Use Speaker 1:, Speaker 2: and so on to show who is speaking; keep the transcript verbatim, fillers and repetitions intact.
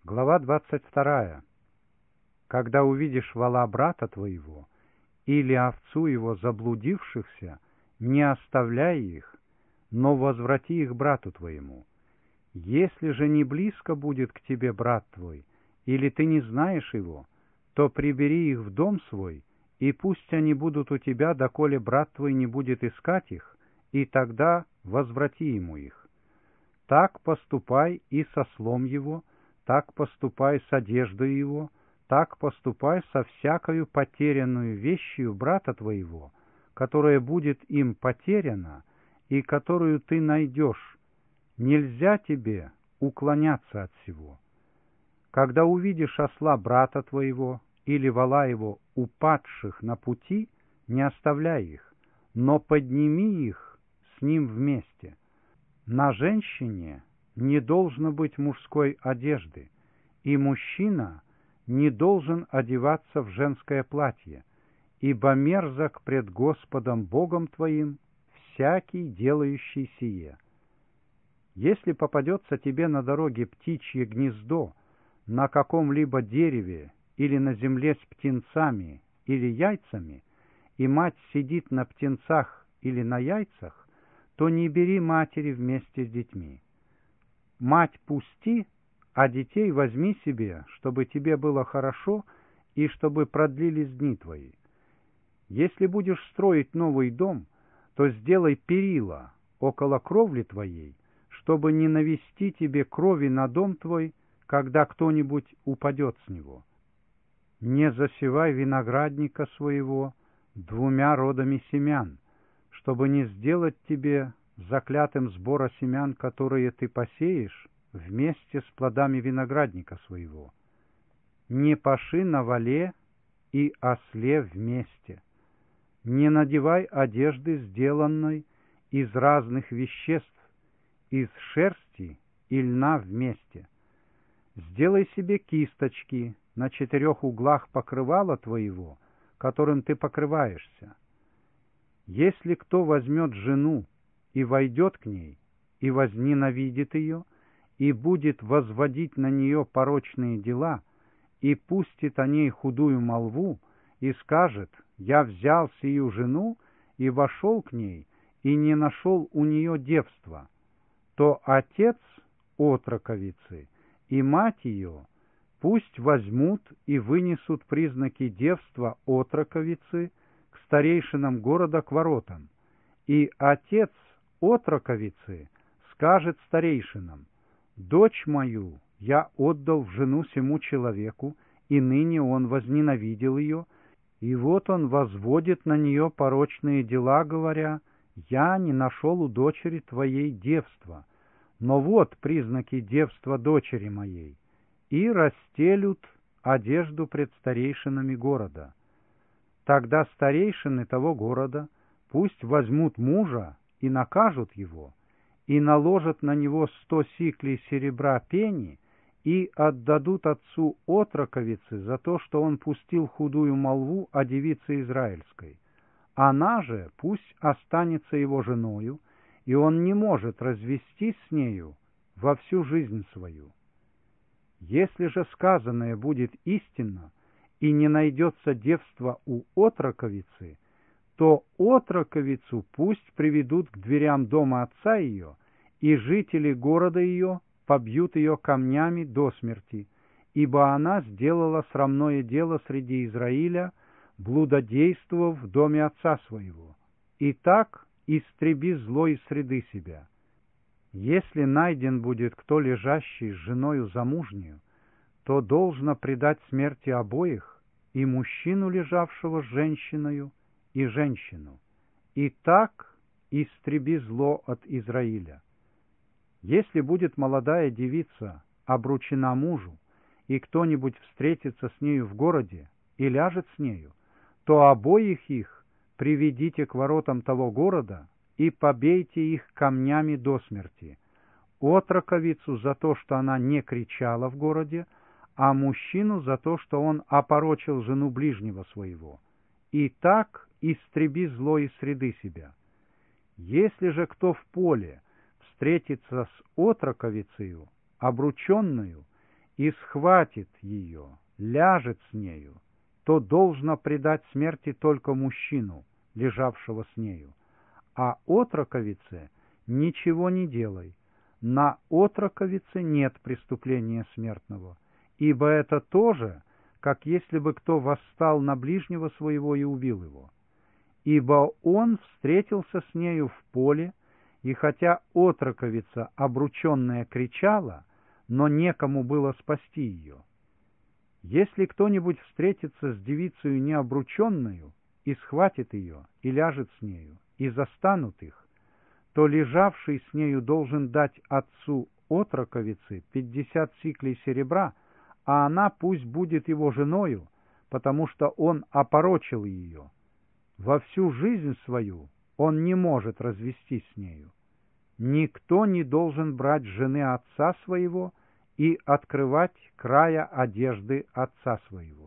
Speaker 1: Глава двадцать вторая. Когда увидишь вола брата твоего или овцу его заблудившихся, не оставляй их, но возврати их брату твоему. Если же не близко будет к тебе брат твой, или ты не знаешь его, то прибери их в дом свой, и пусть они будут у тебя, доколе брат твой не будет искать их, и тогда возврати ему их. Так поступай и со ослом его, так поступай с одеждой его, так поступай со всякою потерянную вещью брата твоего, которая будет им потеряна и которую ты найдешь. Нельзя тебе уклоняться от сего. Когда увидишь осла брата твоего или вола его упадших на пути, не оставляй их, но подними их с ним вместе. На женщине не должно быть мужской одежды, и мужчина не должен одеваться в женское платье, ибо мерзок пред Господом Богом твоим всякий, делающий сие. Если попадется тебе на дороге птичье гнездо, на каком-либо дереве или на земле с птенцами или яйцами, и мать сидит на птенцах или на яйцах, то не бери матери вместе с детьми. Мать пусти, а детей возьми себе, чтобы тебе было хорошо и чтобы продлились дни твои. Если будешь строить новый дом, то сделай перила около кровли твоей, чтобы не навести тебе крови на дом твой, когда кто-нибудь упадет с него. Не засевай виноградника своего двумя родами семян, чтобы не сделать тебе заклятым сбора семян, которые ты посеешь, вместе с плодами виноградника своего. Не паши на воле и осле вместе. Не надевай одежды, сделанной из разных веществ, из шерсти и льна вместе. Сделай себе кисточки на четырех углах покрывала твоего, которым ты покрываешься. Если кто возьмет жену и войдет к ней, и возненавидит ее, и будет возводить на нее порочные дела, и пустит о ней худую молву, и скажет: «Я взял сию жену и вошел к ней, и не нашел у нее девства», то отец отроковицы и мать ее пусть возьмут и вынесут признаки девства отроковицы к старейшинам города к воротам, и отец отроковицы скажет старейшинам: «Дочь мою я отдал в жену сему человеку, и ныне он возненавидел ее, и вот он возводит на нее порочные дела, говоря: я не нашел у дочери твоей девства, но вот признаки девства дочери моей», и расстелют одежду пред старейшинами города. Тогда старейшины того города пусть возьмут мужа и накажут его, и наложат на него сто сиклей серебра пени, и отдадут отцу отроковицы за то, что он пустил худую молву о девице израильской. Она же пусть останется его женою, и он не может развестись с нею во всю жизнь свою. Если же сказанное будет истинно, и не найдется девства у отроковицы, то отроковицу пусть приведут к дверям дома отца ее, и жители города ее побьют ее камнями до смерти, ибо она сделала срамное дело среди Израиля, блудодействовав в доме отца своего. И так истреби зло из среды себя. Если найден будет кто лежащий с женою замужнею, то должно предать смерти обоих, и мужчину, лежавшего с женщиною, и женщину. И так истреби зло от Израиля. Если будет молодая девица обручена мужу, и кто-нибудь встретится с нею в городе и ляжет с нею, то обоих их приведите к воротам того города и побейте их камнями до смерти. Отроковицу за то, что она не кричала в городе, а мужчину за то, что он опорочил жену ближнего своего. И так истреби зло из среды себя. Если же кто в поле встретится с отроковицею, обрученную, и схватит ее, ляжет с нею, то должно предать смерти только мужчину, лежавшего с нею, а отроковице ничего не делай. На отроковице нет преступления смертного, ибо это тоже, как если бы кто восстал на ближнего своего и убил его. Ибо он встретился с нею в поле, и хотя отроковица, обрученная, кричала, но некому было спасти ее. Если кто-нибудь встретится с девицею необрученную и схватит ее, и ляжет с нею, и застанут их, то лежавший с нею должен дать отцу отроковицы пятьдесят сиклей серебра, а она пусть будет его женою, потому что он опорочил ее. Во всю жизнь свою он не может развестись с нею. Никто не должен брать жены отца своего и открывать края одежды отца своего.